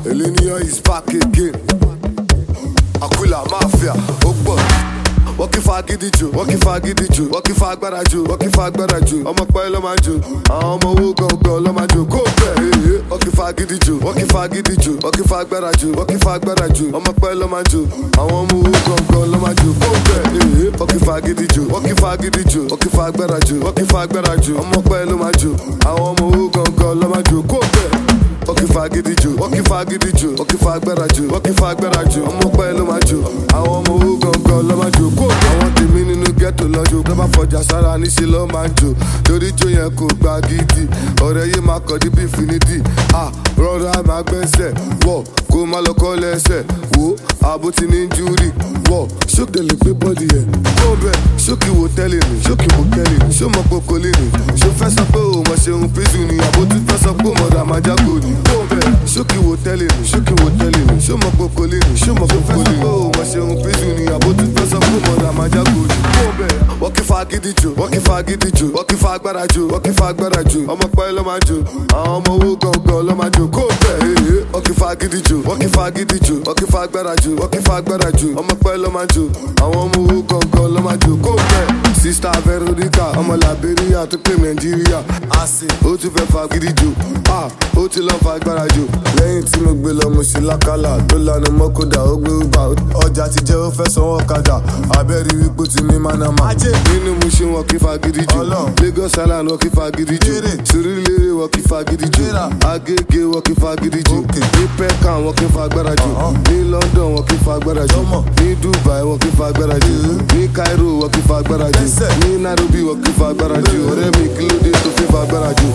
Elinio is back again. Aquila Mafia, Ogbo. Wọ́n kí fagídí jù, wọ́n kí fagídí jù, wọ́n kí fagbára jù, wọ́n kí fagbára jù. Ọmọ pẹ́ ló máa jù, àwọn ọmọ owó gangan ló máa jù. Kó bẹ̀ wọ́n kí fagídí jù, wọ́n kí fagídí jù, wọ́n kí fagbára jù, wọ́n kí fagbára jù. Ọmọ pẹ́ ló máa jù, àwọn ọmọ owó gangan ló máa jù. Kó bẹ̀ wọ́n kí fagídí jù, wọ́n kí fagídí jù, wọ́n kí fagbára jù, wọ́n kí fagbára jù. Ọmọ pẹ́ ló máa jù, àwọn ọmọ owó gangan ló máa jù. Kó bẹ̀ wọ́n kí fagídí jù, wọ́n kí fagídí jù, wọ́n kí fagbára jù, wọ́n kí fagbára jù. Ọmọ pẹ́ ló máa jù, àwọn ọmọ owó gangan ló máa jù. Kó bẹ̀ àwọn tèmi nínú ghetto lọ́jọ́ tó bá fọjà sára níṣẹ́ ló máa ń jò torí jó yẹn kò gba gidi ọ̀rẹ́ yìí máa kọ̀ níbi infinity rọra máa gbẹ́sẹ̀ wọ̀ kó má lọ kọ́ lẹ́sẹ̀ wò àbó ti ní júrì wọ̀ ṣókè lè gbé bọ́ọ̀dì yẹn kó bẹ́ẹ̀ ṣókì wò tẹ́lẹ̀ ní ṣókì wò kẹ́lẹ̀ ní ṣó mọ poko lé ní ṣó fẹ́ sọ pé òun mọ̀ ṣeun píṣù ní àbó tún fẹ́ sọ pé mọ̀dà máa jágò ní kó bẹ́ẹ̀ ṣókì wò tẹ́lẹ̀ ní ṣókì wò tẹ́lẹ̀ ní ṣó mọ poko lé ní ṣó mọ poko lé ní ṣó mọ̀ ṣeun píṣù ní àbó tún fẹ́ sọ pé mọ̀dà máa jágò ní kó bẹ́ẹ̀ wọ́n kí fagídí jù, wọ́n kí fagídí jù, wọ́n kí fagbára jù, wọ́n kí fagbára jù. Ọmọ pẹ́ ló máa jù, àwọn ọmọ owó gangan ló máa jù. Kó bẹ̀ wọ́n kí fagídí jù, wọ́n kí fagídí jù, wọ́n kí fagbára jù, wọ́n kí fagbára jù. Ọmọ pẹ́ ló máa jù, àwọn ọmọ owó gangan ló máa jù. Kó bẹ̀ sista Veronica ọmọ Liberia tó pè Nàìjíríà. Àsè ó tún fẹ́ fagídí jù, ó ti lọ́ fagbára jù. Lẹ́yìn tí mo gbé lọ mo ṣe lákàlà tó lanu mọ́kódà ó gbé uber ọjà ti jẹ́ ó fẹ́ sanwó kadà abẹ́rẹ́ wípé ti ní manama. Nínú mu ṣe wọn kí fagídí jù, Lagos Island wọn kí fagídí jù, Surulere wọn kí fagídí jù, Agége wọn kí fagídí jù, ní Peckham wọn kí fagbára jù, ní London wọn kí fagbára jù, ní Dubai wọn kí fagbára jù, ní Cairo wọn kí fagbára jù, ní Nairobi wọn kí fagbára jù. Ọ̀rẹ́ mi kí ló dé tó fi fagbára jù?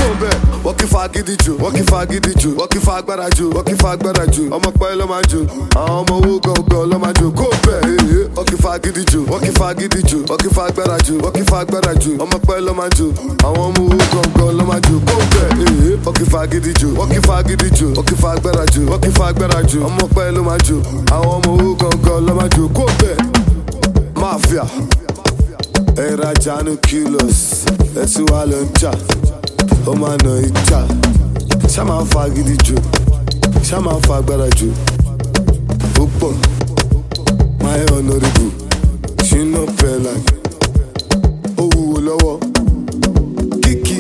Wọ́n kí fagídí jù, wọ́n kí fagídí jù, wọ́n kí fagbára jù, wọ́n kí fagbára jù. Ọmọ pẹ́ ló máa jù, àwọn ọmọ owó gangan ló máa jù. Kó bẹ̀ wọ́n kí fagídí jù, wọ́n kí fagídí jù, wọ́n kí fagbára jù, wọ́n kí fagbára jù. Ọmọ pẹ́ ló máa jù, àwọn ọmọ owó gangan ló máa jù. Kó bẹ̀ wọ́n kí fagídí jù, wọ́n kí fagídí jù, wọ́n kí fagbára jù, wọ́n kí fagbára jù. Ọmọ pẹ́ ló máa jù, àwọn ọmọ owó gangan ló máa jù. Kó bẹ̀ Mafia Erajanu kilos ẹtí wà ló ń jà ó máa nà ìjà ṣá máa fagídí jù ṣá máa fagbára jù ó pọ̀ my honourable ṣínà pẹ̀lá ó wúwo lọ́wọ́ kíkì.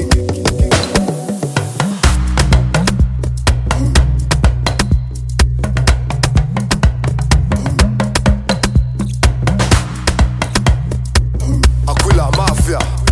Aquila Mafia.